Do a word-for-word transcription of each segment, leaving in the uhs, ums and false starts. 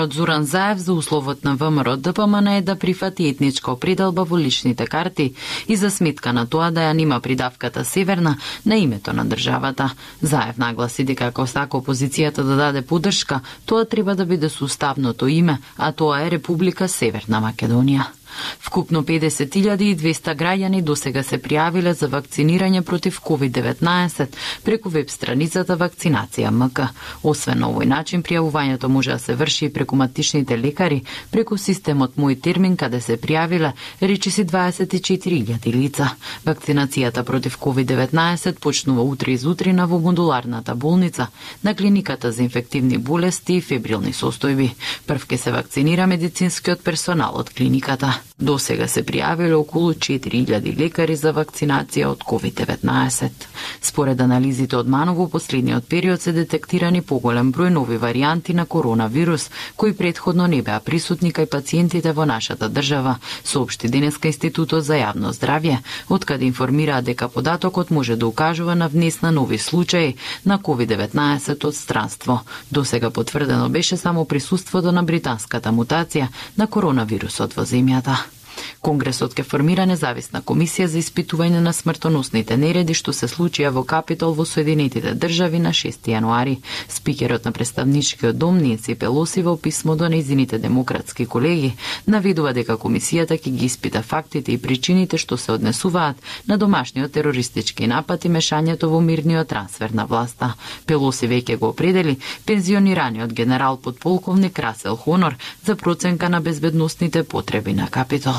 Од Зоран Заев за условот на ВМРО Д П М Н е да прифати етничка определба во личните карти и за сметка на тоа да ја нима придавката Северна на името на државата. Заев нагласи дека ако сака опозицијата да даде поддршка, тоа треба да биде со уставното име, а тоа е Република Северна Македонија. Вкупно педесет илјади и двесте граѓани досега се пријавиле за вакцинирање против ковид деветнаесет преку веб страницата Вакцинација М К. Освен на овој начин, пријавувањето може да се врши и преку матичните лекари, преку системот Мој термин, каде се пријавиле речиси дваесет и четири илјади лица. Вакцинацијата против ковид деветнаесет почнува утре изутрина во модуларната болница на клиниката за инфективни болести и фебрилни состојби. Прв ке се вакцинира медицинскиот персонал од клиниката. До сега се пријавиле околу четири илјади лекари за вакцинација од ковид деветнаесет. Според анализите од МАНО во последниот период се детектирани поголем број нови варијанти на коронавирус, кои претходно не беа присутни кај пациентите во нашата држава, соопшти денеска Институтот за јавно здравје, откаде информираа дека податокот може да укажува на внес на нови случаи на ковид деветнаесет од странство. До сега потврдено беше само присуството на британската мутација на коронавирусот во земјата. Конгресот ке формира независна комисија за испитување на смртоносните нереди што се случија во Капитол во Соединетите држави на шести јануари. Спикерот на представничкиот дом Ненси Пелоси во писмо до нејзините демократски колеги наведува дека комисијата ќе ги испита фактите и причините што се однесуваат на домашниот терористички напад и мешањето во мирниот трансфер на власта. Пелоси веќе го определи пензионираниот генерал подполковник Расел Хонор за проценка на безбедносните потреби на Капитол.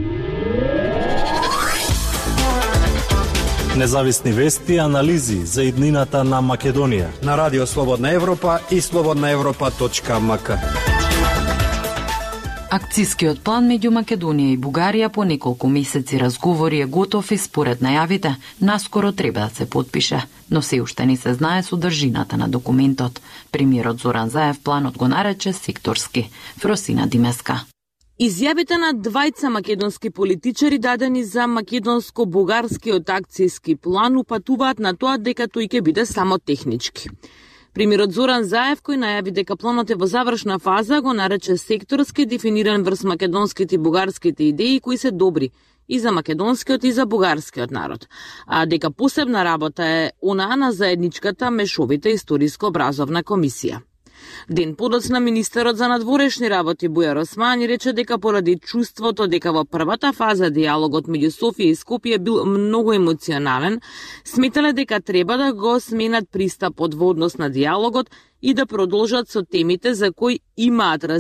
Независни вести и анализи за иднината на Македонија на Радио Слободна Европа и слободна европа точка м к. Акцискиот план меѓу Македонија и Бугарија по неколку месеци разговори е готов и според најавите наскоро треба да се потпише, но се уште не се знае содржината на документот. Премиерот Зоран Заев планот го нарече секторски. Фросина Димеска. Изјавите на двајца македонски политичари дадени за македонско-бугарскиот акцијски план упатуваат на тоа дека тој ќе биде само технички. Премиерот Зоран Заев, кој најави дека планот е во завршна фаза, го нарече секторски, дефиниран врз македонските и бугарските идеи кои се добри и за македонскиот и за бугарскиот народ, а дека посебна работа е онаа на заедничката мешовита историско-образовна комисија. Ден подоцна министерот за надворешни работи Бујар Османи рече дека поради чувството дека во првата фаза диалогот меѓу Софија и Скопје бил многу емоционален, сметале дека треба да го сменат пристапот во однос на диалогот и да продолжат со темите за кои имаат